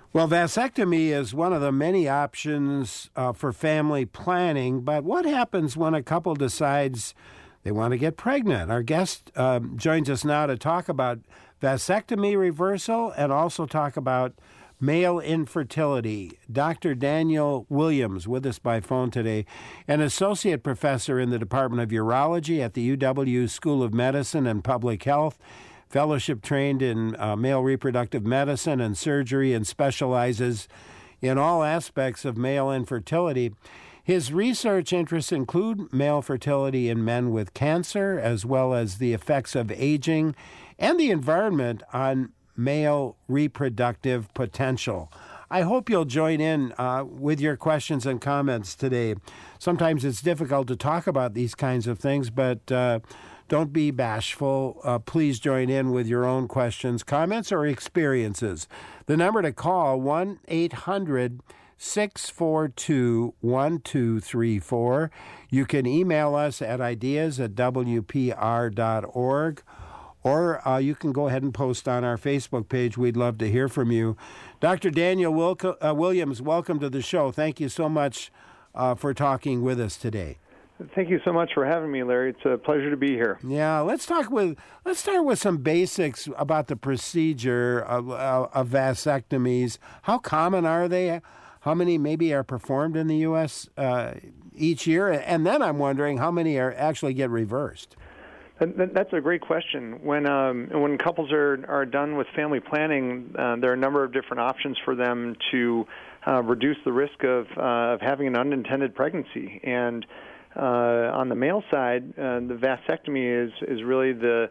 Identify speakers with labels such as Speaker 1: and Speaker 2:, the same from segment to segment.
Speaker 1: Well, vasectomy is one of the many options for family planning, but what happens when a couple decides they want to get pregnant? Our guest joins us now to talk about vasectomy reversal and also talk about male infertility. Dr. Daniel Williams with us by phone today, an associate professor in the Department of Urology at the UW School of Medicine and Public Health, fellowship trained in male reproductive medicine and surgery, and specializes in all aspects of male infertility. His research interests include male fertility in men with cancer, as well as the effects of aging and the environment on male reproductive potential. I hope you'll join in with your questions and comments today. Sometimes it's difficult to talk about these kinds of things, but don't be bashful. Please join in with your own questions, comments, or experiences. The number to call, 1-800-642-1234. You can email us at ideas@wpr.org, or you can go ahead and post on our Facebook page. We'd love to hear from you. Dr. Daniel Williams, welcome to the show. Thank you so much for talking with us today.
Speaker 2: Thank you so much for having me, Larry. It's a pleasure to be here.
Speaker 1: Yeah, let's start with some basics about the procedure of vasectomies. How common are they? How many maybe are performed in the U.S. Each year? And then I'm wondering how many actually get reversed.
Speaker 2: That's a great question. When couples are done with family planning, there are a number of different options for them to reduce the risk of having an unintended pregnancy. And on the male side, the vasectomy is really the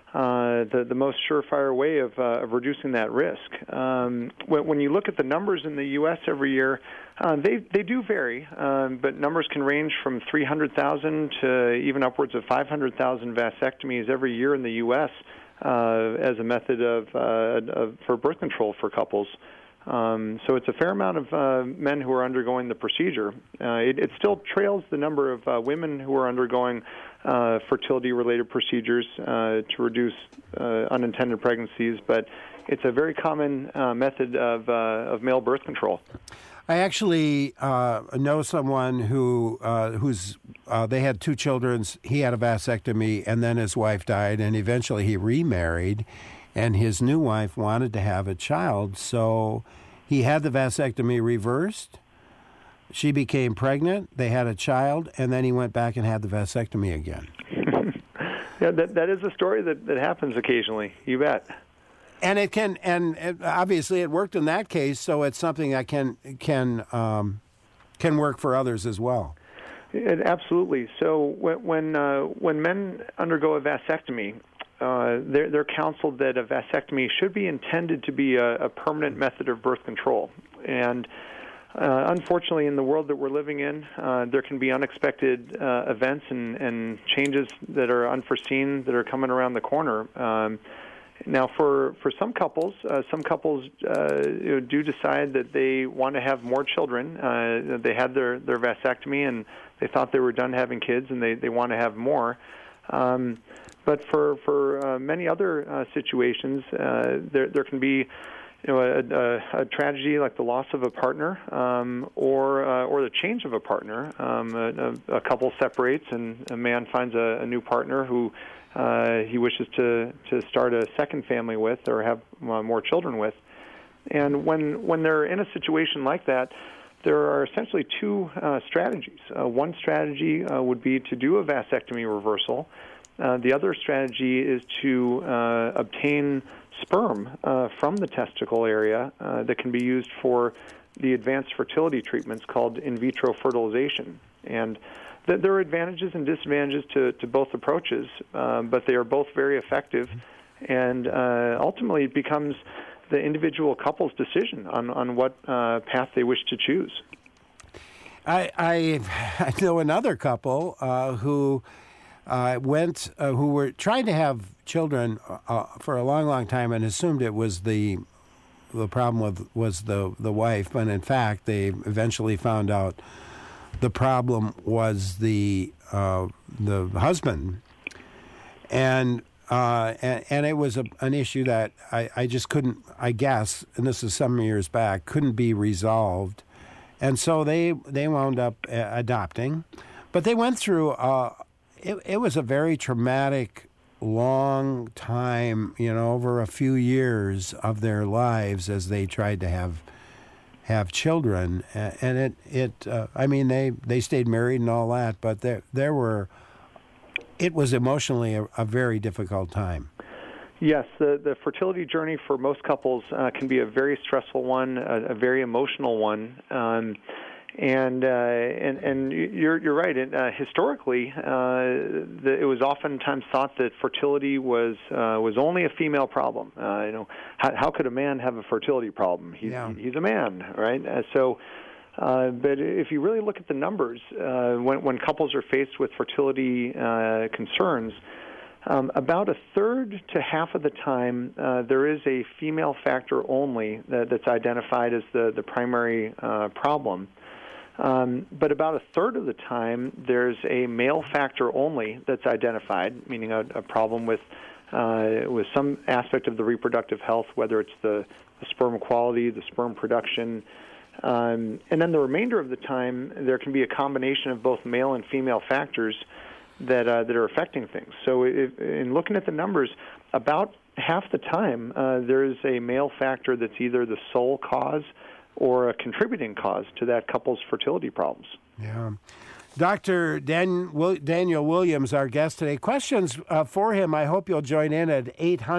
Speaker 2: most surefire way of reducing that risk. When you look at the numbers in the U.S. every year, they do vary, but numbers can range from 300,000 to even upwards of 500,000 vasectomies every year in the U.S. As a method for birth control for couples. So it's a fair amount of men who are undergoing the procedure. It still trails the number of women who are undergoing fertility-related procedures to reduce unintended pregnancies, but it's a very common method of male birth control.
Speaker 1: I actually know someone who's they had two children. He had a vasectomy, and then his wife died, and eventually he remarried, and his new wife wanted to have a child, so he had the vasectomy reversed. She became pregnant, they had a child, and then he went back and had the vasectomy again.
Speaker 2: Yeah, that is a story that happens occasionally, you bet.
Speaker 1: And obviously it worked in that case, so it's something that can work for others as well.
Speaker 2: Absolutely. So when men undergo a vasectomy, they're counseled that a vasectomy should be intended to be a permanent method of birth control. And unfortunately, in the world that we're living in, there can be unexpected events and changes that are unforeseen that are coming around the corner. Now, for some couples do decide that they want to have more children. They had their vasectomy and they thought they were done having kids, and they want to have more. But for many other situations, there can be a tragedy like the loss of a partner, or the change of a partner. A couple separates, and a man finds a new partner who he wishes to start a second family with or have more children with. And when they're in a situation like that, there are essentially two strategies. One strategy would be to do a vasectomy reversal. The other strategy is to obtain sperm from the testicle area that can be used for the advanced fertility treatments called in vitro fertilization. And there are advantages and disadvantages to both approaches, but they are both very effective. And ultimately, it becomes the individual couple's decision on what path they wish to choose.
Speaker 1: I know another couple who were trying to have children for a long, long time and assumed it was the problem was the wife, but in fact they eventually found out the problem was the husband. And And it was an issue that I just couldn't, I guess, and this is some years back, couldn't be resolved. And so they wound up adopting. But they went through, it was a very traumatic, long time, over a few years of their lives as they tried to have children. And they stayed married and all that, but it was emotionally a very difficult time.
Speaker 2: Yes, the fertility journey for most couples can be a very stressful one, a very emotional one, and you're right. Historically, it was oftentimes thought that fertility was only a female problem. How could a man have a fertility problem? He's a man, right? But if you really look at the numbers, when couples are faced with fertility concerns, about a third to half of the time, there is a female factor only that's identified as the primary problem. But about a third of the time, there's a male factor only that's identified, meaning a problem with some aspect of the reproductive health, whether it's the sperm quality, the sperm production. And then the remainder of the time, there can be a combination of both male and female factors that are affecting things. So in looking at the numbers, about half the time, there is a male factor that's either the sole cause or a contributing cause to that couple's fertility problems.
Speaker 1: Yeah. Dr. Daniel Williams, our guest today. Questions for him, I hope you'll join in at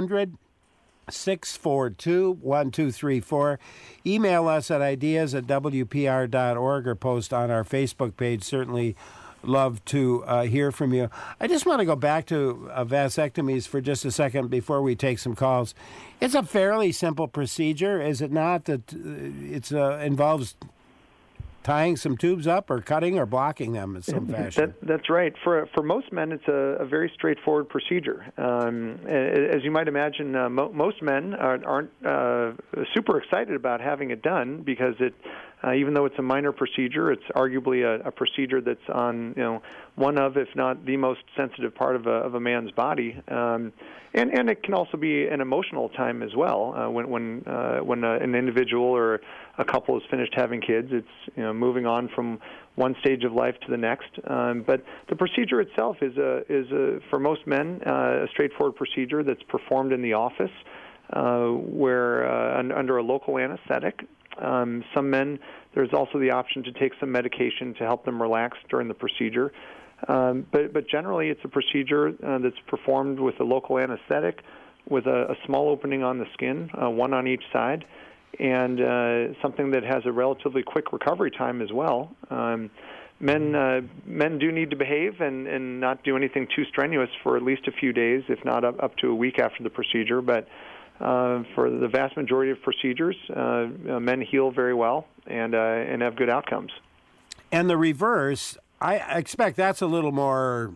Speaker 1: 800-642-1234. Email us at ideas@wpr.org or post on our Facebook page. Certainly love to hear from you. I just want to go back to vasectomies for just a second before we take some calls. It's a fairly simple procedure, is it not? That it involves tying some tubes up or cutting or blocking them in some fashion.
Speaker 2: That's right. For most men, it's a very straightforward procedure. As you might imagine, most men aren't super excited about having it done because even though it's a minor procedure, it's arguably a procedure that's on one of, if not the most sensitive part of a man's body. And it can also be an emotional time as well. When an individual or a couple is finished having kids, it's moving on from one stage of life to the next. But the procedure itself is for most men a straightforward procedure that's performed in the office, where under a local anesthetic. Some men, there's also the option to take some medication to help them relax during the procedure. But generally, it's a procedure that's performed with a local anesthetic, with a small opening on the skin, one on each side, and something that has a relatively quick recovery time as well. Men do need to behave and not do anything too strenuous for at least a few days, if not up to a week after the procedure. But for the vast majority of procedures, men heal very well and have good outcomes.
Speaker 1: And the reverse, I expect that's a little more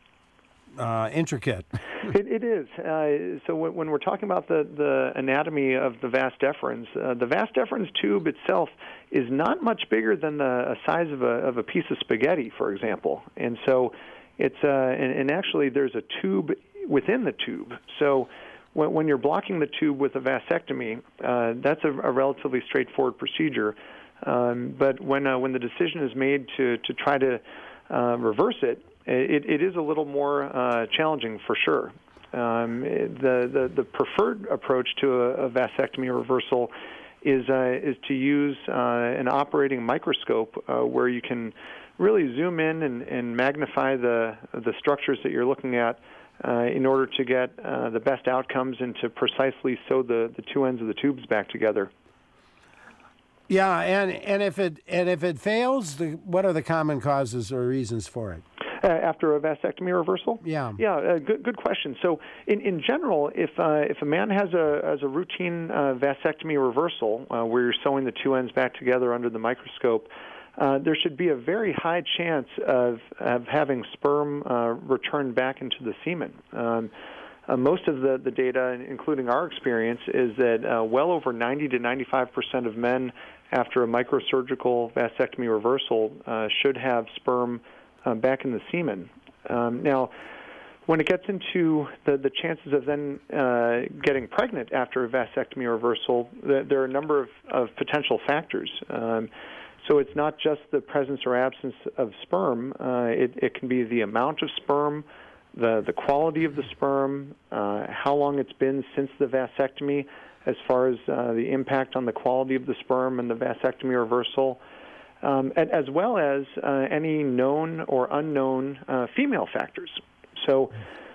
Speaker 1: intricate.
Speaker 2: It is. So when we're talking about the anatomy of the vas deferens, the vas deferens tube itself is not much bigger than the size of a piece of spaghetti, for example. And so it's and actually there's a tube within the tube. So when you're blocking the tube with a vasectomy, that's a relatively straightforward procedure. But when the decision is made to try to reverse it, it is a little more challenging for sure. The preferred approach to a vasectomy reversal is to use an operating microscope where you can really zoom in and magnify the structures that you're looking at in order to get the best outcomes and to precisely sew the two ends of the tubes back together.
Speaker 1: Yeah, and if it fails, what are the common causes or reasons for it?
Speaker 2: After a vasectomy reversal?
Speaker 1: Yeah.
Speaker 2: Yeah, good question. So in general, if a man has a routine vasectomy reversal where you're sewing the two ends back together under the microscope, there should be a very high chance of having sperm returned back into the semen. Most of the data, including our experience, is that well over 90 to 95% of men after a microsurgical vasectomy reversal should have sperm back in the semen. Now, when it gets into the chances of then getting pregnant after a vasectomy reversal, there are a number of potential factors. So it's not just the presence or absence of sperm. It can be the amount of sperm, the quality of the sperm, how long it's been since the vasectomy, as far as the impact on the quality of the sperm and the vasectomy reversal, as well as any known or unknown female factors. So,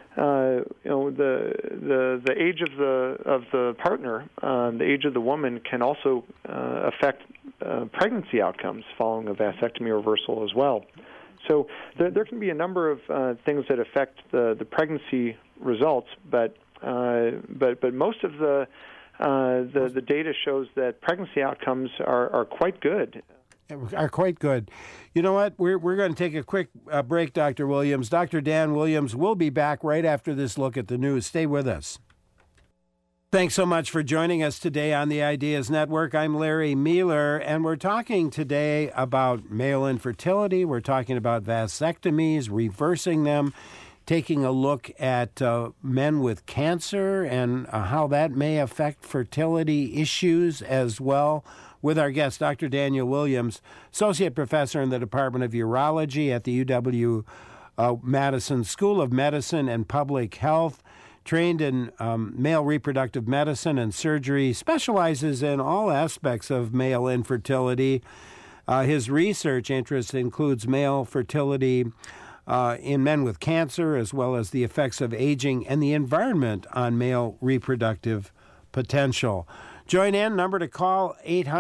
Speaker 2: the age of the partner, the age of the woman, can also affect pregnancy outcomes following a vasectomy reversal as well. So there can be a number of things that affect the pregnancy results, but most of the data shows that pregnancy outcomes are quite good.
Speaker 1: Are quite good. You know what? We're going to take a quick break, Dr. Williams. Dr. Dan Williams will be back right after this look at the news. Stay with us. Thanks so much for joining us today on the Ideas Network. I'm Larry Mueller, and we're talking today about male infertility. We're talking about vasectomies, reversing them, taking a look at men with cancer and how that may affect fertility issues as well, with our guest, Dr. Daniel Williams, Associate Professor in the Department of Urology at the UW-Madison School of Medicine and Public Health, trained in male reproductive medicine and surgery, specializes in all aspects of male infertility. His research interest includes male fertility in men with cancer, as well as the effects of aging and the environment on male reproductive potential. Join in. Number to call,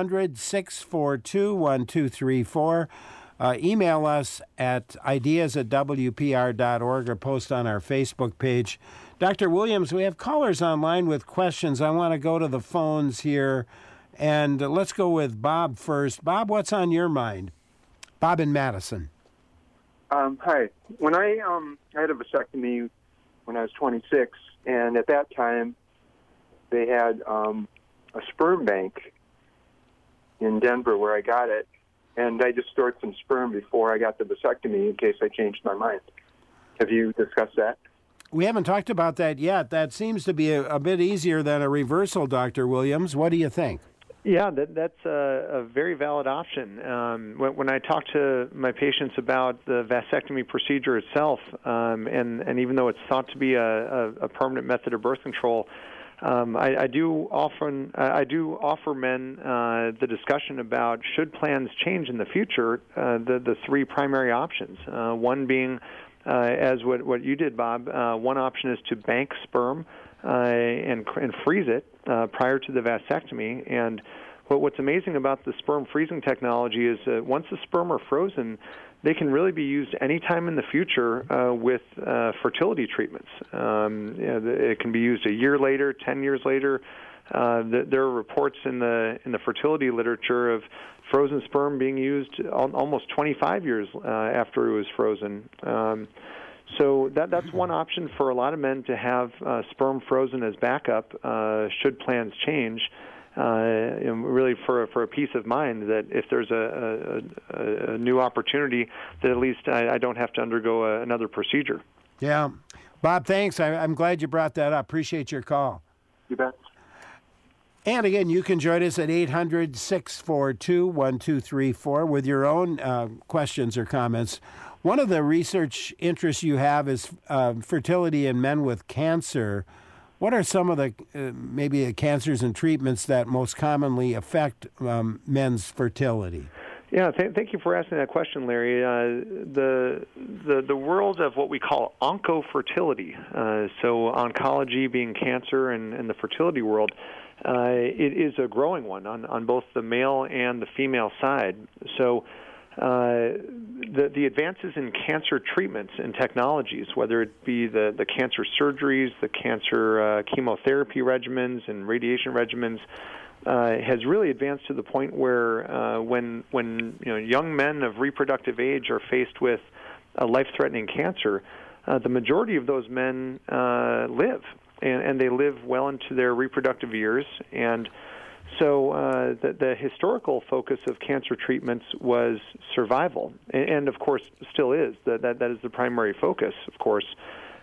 Speaker 1: 800-642-1234. Email us at ideas@wpr.org or post on our Facebook page. Dr. Williams, we have callers online with questions. I want to go to the phones here, and let's go with Bob first. Bob, what's on your mind? Bob in Madison.
Speaker 3: Hi. When I had a vasectomy when I was 26, and at that time they had a sperm bank in Denver where I got it, and I just stored some sperm before I got the vasectomy in case I changed my mind. Have you discussed that?
Speaker 1: We haven't talked about that yet. That seems to be a bit easier than a reversal, Dr. Williams. What do you think?
Speaker 2: Yeah, that's a very valid option. When I talk to my patients about the vasectomy procedure itself, and even though it's thought to be a permanent method of birth control, I do offer men the discussion about, should plans change in the future, the three primary options. One being, as what you did, Bob, one option is to bank sperm and freeze it prior to the vasectomy. And what's amazing about the sperm freezing technology is that once the sperm are frozen, they can really be used anytime in the future with fertility treatments. It can be used a year later, 10 years later. There are reports in the fertility literature of frozen sperm being used almost 25 years after it was frozen. So that's one option for a lot of men, to have sperm frozen as backup should plans change. Really for a peace of mind that if there's a new opportunity, that at least I don't have to undergo another procedure.
Speaker 1: Yeah. Bob, thanks. I'm glad you brought that up. Appreciate your call.
Speaker 3: You bet.
Speaker 1: And again, you can join us at 800-642-1234 with your own questions or comments. One of the research interests you have is fertility in men with cancer. What are some of the maybe the cancers and treatments that most commonly affect men's fertility?
Speaker 2: Yeah, thank you for asking that question, Larry. The world of what we call oncofertility, so oncology being cancer and the fertility world, it is a growing one on both the male and the female side. So the advances in cancer treatments and technologies, whether it be the cancer surgeries, the cancer chemotherapy regimens and radiation regimens, has really advanced to the point where when young men of reproductive age are faced with a life-threatening cancer, the majority of those men live, and they live well into their reproductive years. And so the historical focus of cancer treatments was survival, and of course still is. That is the primary focus, of course.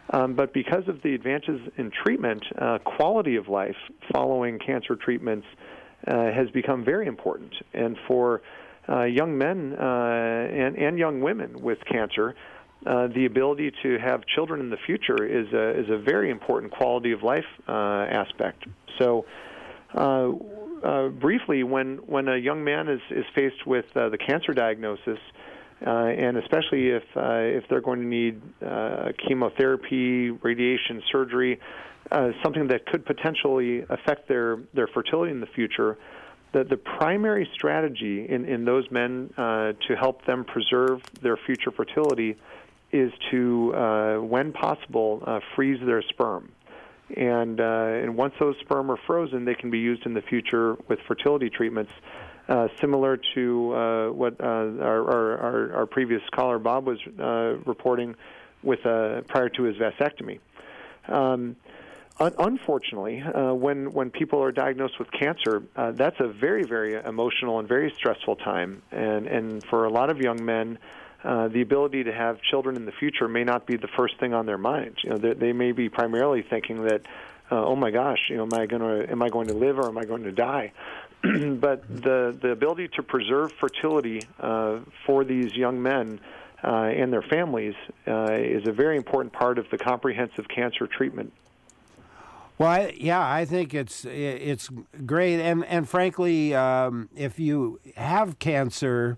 Speaker 2: But because of the advances in treatment, quality of life following cancer treatments has become very important. And for young men and young women with cancer, the ability to have children in the future is a very important quality of life aspect. So, briefly, when a young man is faced with the cancer diagnosis, and especially if they're going to need chemotherapy, radiation, surgery, something that could potentially affect their fertility in the future, the primary strategy in those men to help them preserve their future fertility is to, when possible, freeze their sperm. And once those sperm are frozen, they can be used in the future with fertility treatments, similar to what our previous caller Bob was reporting with prior to his vasectomy. Unfortunately, when people are diagnosed with cancer, that's a very, very emotional and very stressful time. And for a lot of young men, the ability to have children in the future may not be the first thing on their mind. They may be primarily thinking that, oh my gosh, am I going to live or am I going to die? But the ability to preserve fertility for these young men and their families is a very important part of the comprehensive cancer treatment.
Speaker 1: Well, I think it's great, and frankly, if you have cancer,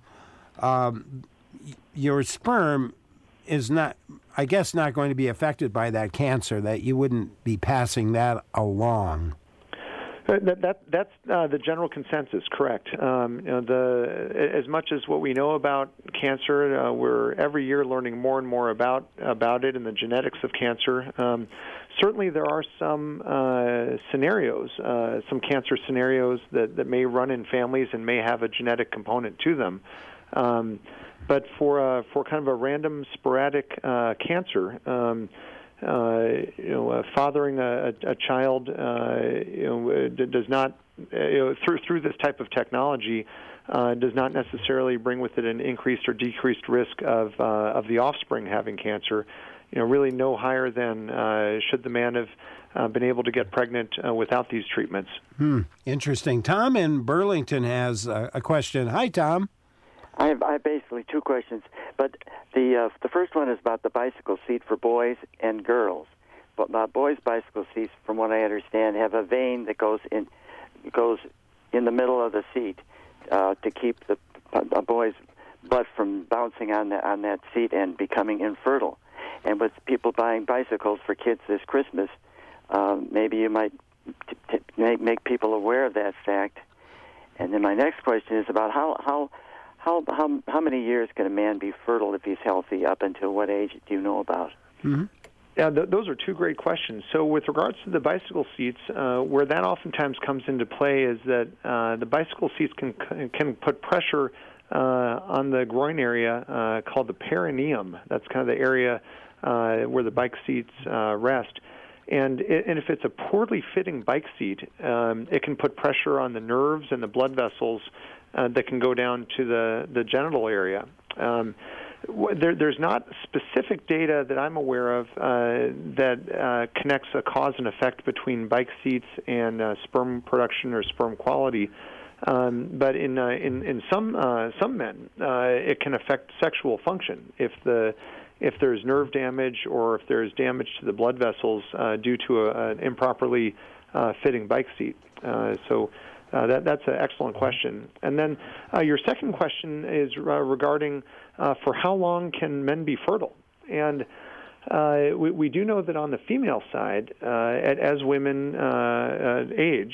Speaker 1: your sperm is not going to be affected by that cancer. That you wouldn't be passing that along.
Speaker 2: That's the general consensus, correct. As much as what we know about cancer, we're every year learning more and more about it and the genetics of cancer. Certainly there are some scenarios, some cancer scenarios that may run in families and may have a genetic component to them. But for kind of a random sporadic cancer, fathering a child, does not, through this type of technology, does not necessarily bring with it an increased or decreased risk of the offspring having cancer. Really no higher than should the man have been able to get pregnant without these treatments.
Speaker 1: Interesting. Tom in Burlington has a question. Hi, Tom.
Speaker 4: I have basically two questions, but the first one is about the bicycle seat for boys and girls. But boys' bicycle seats, from what I understand, have a vein that goes in the middle of the seat to keep a boy's butt from bouncing on that seat and becoming infertile. And with people buying bicycles for kids this Christmas, maybe you might make people aware of that fact. And then my next question is about how many years can a man be fertile if he's healthy? Up until what age do you know about?
Speaker 1: Mm-hmm.
Speaker 2: Yeah, those are two great questions. So with regards to the bicycle seats, where that oftentimes comes into play is that the bicycle seats can put pressure on the groin area called the perineum. That's kind of the area where the bike seats rest. And if it's a poorly fitting bike seat, it can put pressure on the nerves and the blood vessels that can go down to the genital area. There's not specific data that I'm aware of that connects a cause and effect between bike seats and sperm production or sperm quality. But in some men, it can affect sexual function if there's nerve damage or if there's damage to the blood vessels due to an improperly fitting bike seat. That's an excellent question. And then your second question is regarding for how long can men be fertile? And we do know that on the female side, as women age,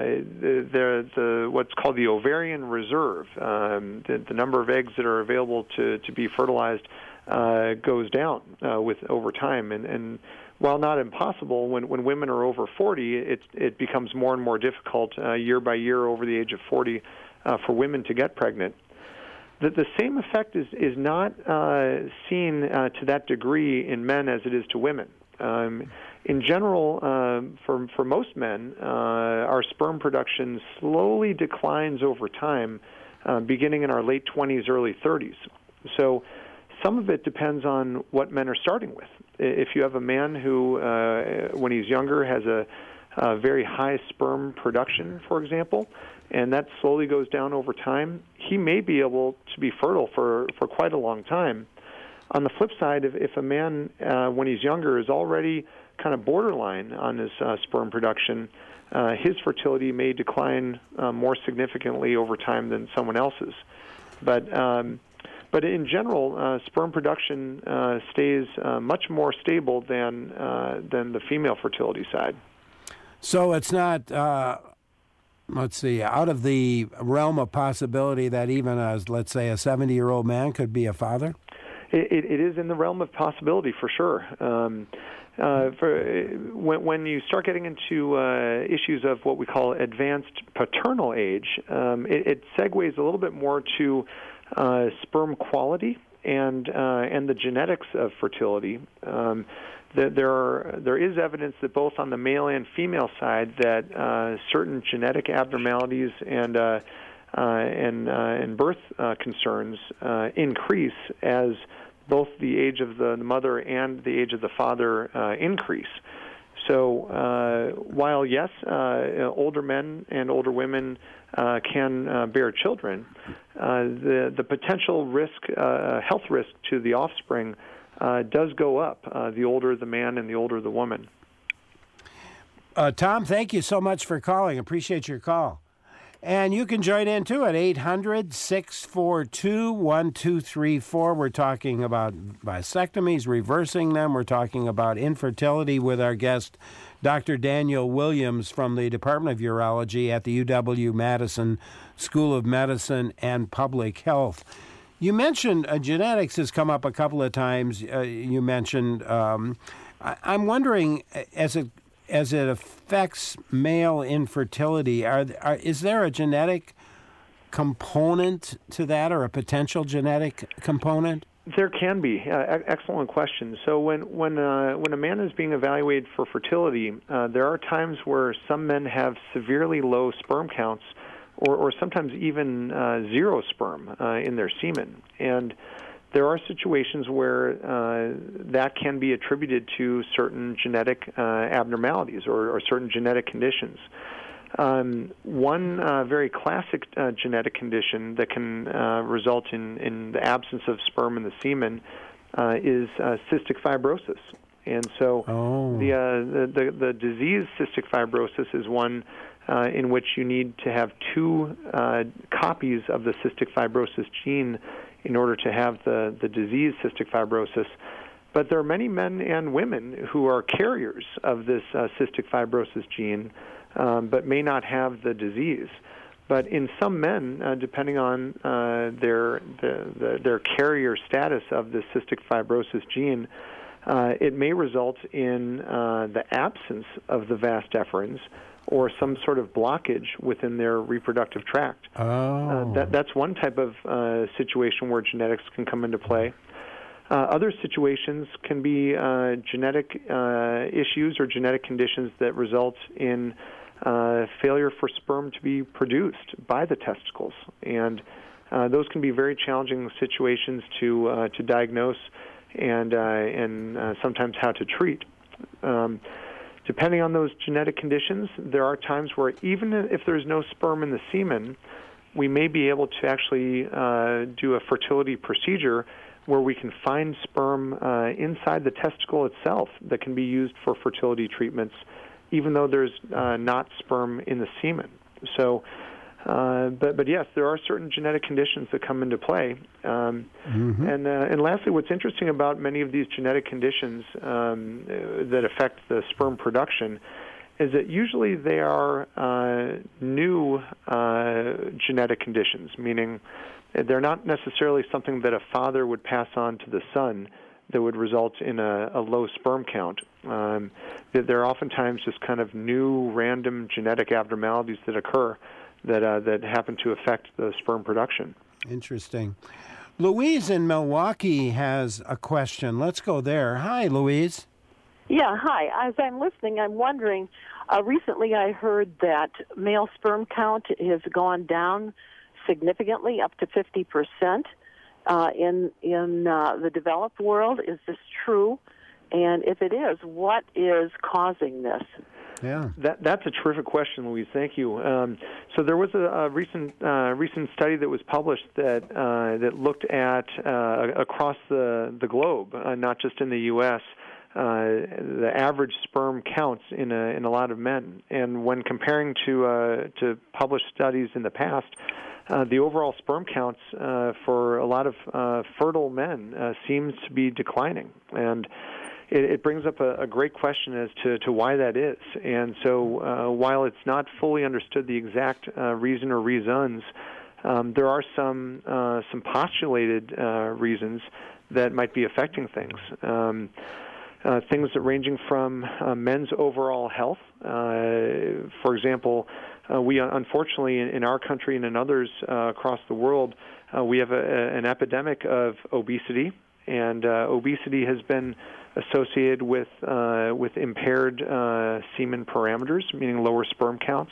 Speaker 2: what's called the ovarian reserve, the number of eggs that are available to be fertilized goes down over time. And while not impossible, when women are over 40, it becomes more and more difficult year by year over the age of 40 for women to get pregnant. The same effect is not seen to that degree in men as it is to women. In general, for most men, our sperm production slowly declines over time, beginning in our late 20s, early 30s. So some of it depends on what men are starting with. If you have a man who, when he's younger, has a very high sperm production, for example, and that slowly goes down over time, he may be able to be fertile for quite a long time. On the flip side, if a man, when he's younger, is already kind of borderline on his sperm production, his fertility may decline more significantly over time than someone else's. But in general, sperm production stays much more stable than the female fertility side.
Speaker 1: So it's not, out of the realm of possibility that even let's say, a 70-year-old man could be a father?
Speaker 2: It is in the realm of possibility for sure. When you start getting into issues of what we call advanced paternal age, it segues a little bit more to sperm quality and the genetics of fertility. There is evidence that both on the male and female side that certain genetic abnormalities and birth concerns increase as both the age of the mother and the age of the father increase. So while, yes, older men and older women can bear children, the potential risk, health risk to the offspring does go up the older the man and the older the woman.
Speaker 1: Tom, thank you so much for calling. Appreciate your call. And you can join in, too, at 800-642-1234. We're talking about vasectomies, reversing them. We're talking about infertility with our guest, Dr. Daniel Williams from the Department of Urology at the UW-Madison School of Medicine and Public Health. You mentioned genetics has come up a couple of times. You mentioned, I'm wondering, as it affects male infertility, is there a genetic component to that, or a potential genetic component?
Speaker 2: There can be. Excellent question. So when a man is being evaluated for fertility, there are times where some men have severely low sperm counts, or sometimes even zero sperm in their semen. And there are situations where that can be attributed to certain genetic abnormalities or certain genetic conditions. One very classic genetic condition that can result in the absence of sperm in the semen is cystic fibrosis. And so the disease cystic fibrosis is one in which you need to have two copies of the cystic fibrosis gene in order to have the disease cystic fibrosis. But there are many men and women who are carriers of this cystic fibrosis gene, but may not have the disease. But in some men, depending on their carrier status of the cystic fibrosis gene, it may result in the absence of the vas deferens, or some sort of blockage within their reproductive tract. That's one type of situation where genetics can come into play. Other situations can be genetic issues or genetic conditions that result in failure for sperm to be produced by the testicles. And those can be very challenging situations to diagnose and sometimes how to treat. Depending on those genetic conditions, there are times where even if there's no sperm in the semen, we may be able to actually do a fertility procedure where we can find sperm inside the testicle itself that can be used for fertility treatments, even though there's not sperm in the semen. So, but yes, there are certain genetic conditions that come into play. And lastly, what's interesting about many of these genetic conditions that affect the sperm production is that usually they are new genetic conditions, meaning they're not necessarily something that a father would pass on to the son that would result in a low sperm count. They're oftentimes just kind of new random genetic abnormalities that occur that happen to affect the sperm production.
Speaker 1: Interesting. Louise in Milwaukee has a question. Let's go there. Hi, Louise.
Speaker 5: Yeah, hi. As I'm listening, I'm wondering, recently I heard that male sperm count has gone down significantly, up to 50%. in the developed world? Is this true? And if it is, what is causing this?
Speaker 1: Yeah,
Speaker 2: that's a terrific question, Louise. Thank you. So there was a recent study that was published that looked at across the globe, not just in the U.S., the average sperm counts in a lot of men, and when comparing to published studies in the past, the overall sperm counts for a lot of fertile men seems to be declining, and it brings up a great question as to why that is. And so while it's not fully understood the exact reason or reasons, there are some postulated reasons that might be affecting things. Things that ranging from men's overall health. For example, we unfortunately in our country and in others across the world, we have an epidemic of obesity, and obesity has been associated with impaired semen parameters, meaning lower sperm counts.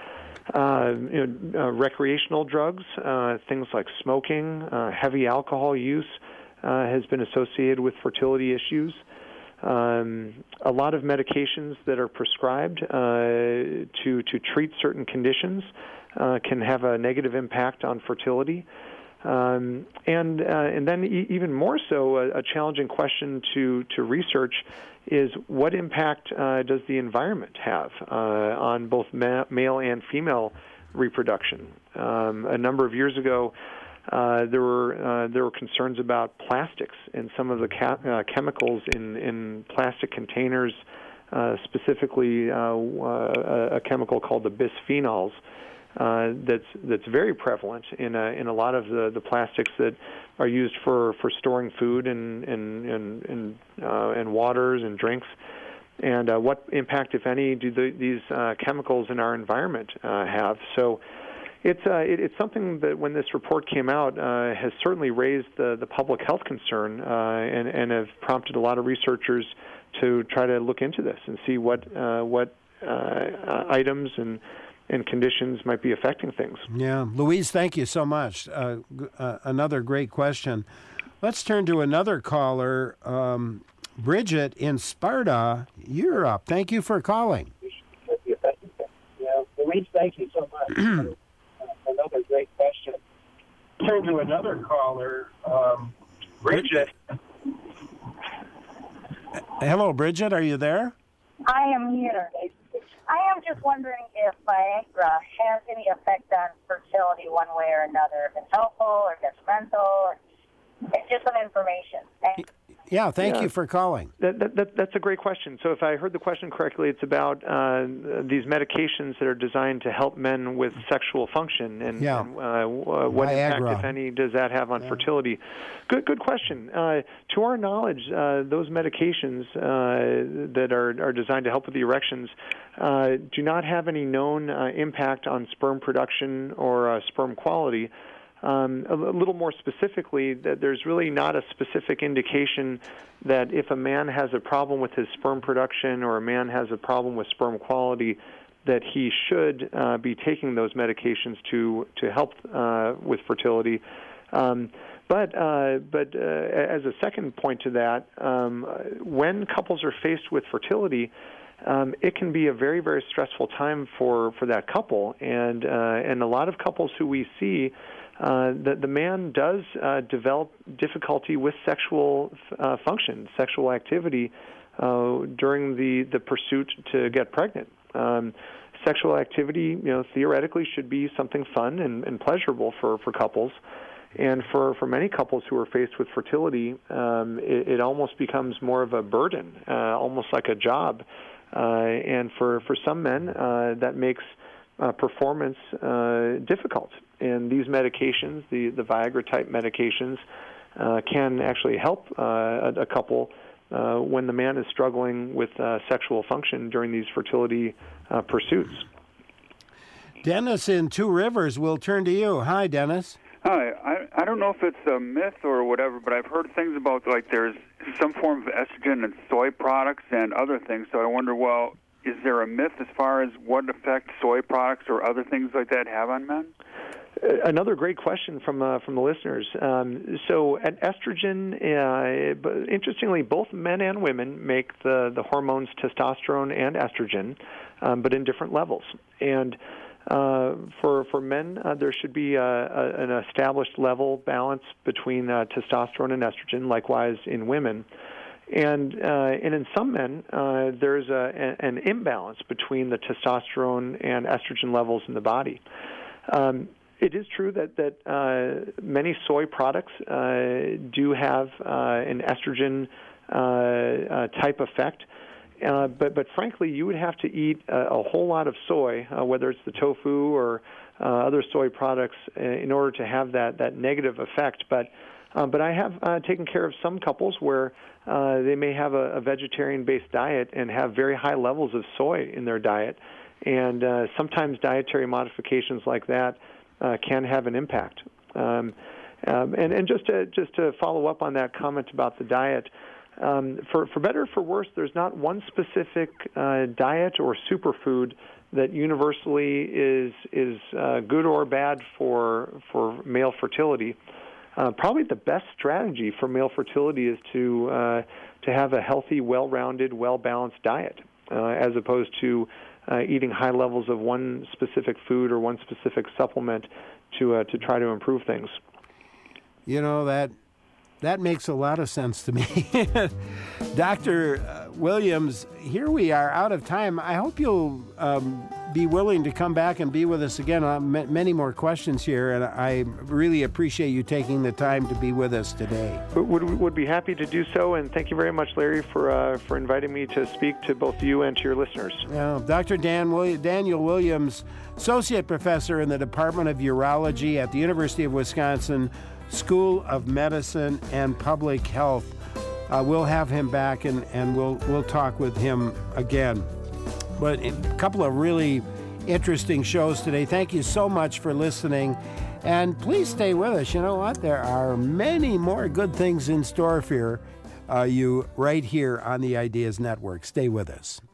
Speaker 2: Recreational drugs, things like smoking, heavy alcohol use has been associated with fertility issues. A lot of medications that are prescribed to treat certain conditions can have a negative impact on fertility. And then even more so, a challenging question to research is what impact does the environment have on both male and female reproduction? A number of years ago, there were concerns about plastics and some of the chemicals in plastic containers, specifically a chemical called the bisphenols. That's very prevalent in a lot of the plastics that are used for storing food and waters and drinks. And what impact, if any, do these chemicals in our environment have? So it's something that when this report came out has certainly raised the public health concern and have prompted a lot of researchers to try to look into this and see what items and conditions might be affecting things.
Speaker 1: Yeah. Louise, thank you so much. Another great question. Let's turn to another caller. Bridget in Sparta, you're up. Thank you for calling.
Speaker 6: Yeah, Louise, thank you so much. Another great question. Turn to another caller. Bridget.
Speaker 1: Hello, Bridget. Are you there?
Speaker 7: I am here. I am just wondering if Viagra has any effect on fertility one way or another, if it's helpful or detrimental, or it's just some information. Thanks.
Speaker 1: Yeah, thank you for calling.
Speaker 2: That's a great question. So if I heard the question correctly, it's about these medications that are designed to help men with sexual function, and what impact, if any, does that have on fertility? Good question. To our knowledge, those medications that are designed to help with the erections do not have any known impact on sperm production or sperm quality. A little more specifically, that there's really not a specific indication that if a man has a problem with his sperm production or a man has a problem with sperm quality, that he should be taking those medications to help with fertility. But as a second point to that, when couples are faced with fertility, it can be a very, very stressful time for that couple, and a lot of couples who we see, the man does develop difficulty with sexual function, sexual activity during the pursuit to get pregnant. Sexual activity, theoretically should be something fun and pleasurable for couples. And for many couples who are faced with fertility, it almost becomes more of a burden, almost like a job. And for some men, that makes performance difficult. And these medications, the Viagra-type medications, can actually help a couple when the man is struggling with sexual function during these fertility pursuits.
Speaker 1: Dennis in Two Rivers, we'll turn to you. Hi, Dennis.
Speaker 8: Hi. I don't know if it's a myth or whatever, but I've heard things about, like, there's some form of estrogen in soy products and other things, so I wonder, well, is there a myth as far as what effect soy products or other things like that have on men?
Speaker 2: Another great question from the listeners. So, at estrogen, interestingly, both men and women make the hormones testosterone and estrogen, but in different levels. And for men, there should be an established level balance between testosterone and estrogen. Likewise, in women. And in some men, there's an imbalance between the testosterone and estrogen levels in the body. It is true that many soy products do have an estrogen type effect, but frankly, you would have to eat a whole lot of soy, whether it's the tofu or other soy products, in order to have that negative effect. But I have taken care of some couples where they may have a vegetarian-based diet and have very high levels of soy in their diet, and sometimes dietary modifications like that can have an impact. And just to follow up on that comment about the diet, for better or for worse, there's not one specific diet or superfood that universally is good or bad for male fertility. Probably the best strategy for male fertility is to have a healthy, well-rounded, well-balanced diet, as opposed to eating high levels of one specific food or one specific supplement to try to improve things.
Speaker 1: You know, that makes a lot of sense to me. Dr. Williams, here we are out of time. I hope you'll be willing to come back and be with us again. Many more questions here, and I really appreciate you taking the time to be with us today.
Speaker 2: Would be happy to do so, and thank you very much, Larry, for inviting me to speak to both you and to your listeners.
Speaker 1: Dr. Daniel Williams, Associate Professor in the Department of Urology at the University of Wisconsin School of Medicine and Public Health. We'll have him back, and we'll talk with him again. But a couple of really interesting shows today. Thank you so much for listening. And please stay with us. You know what? There are many more good things in store for you right here on the Ideas Network. Stay with us.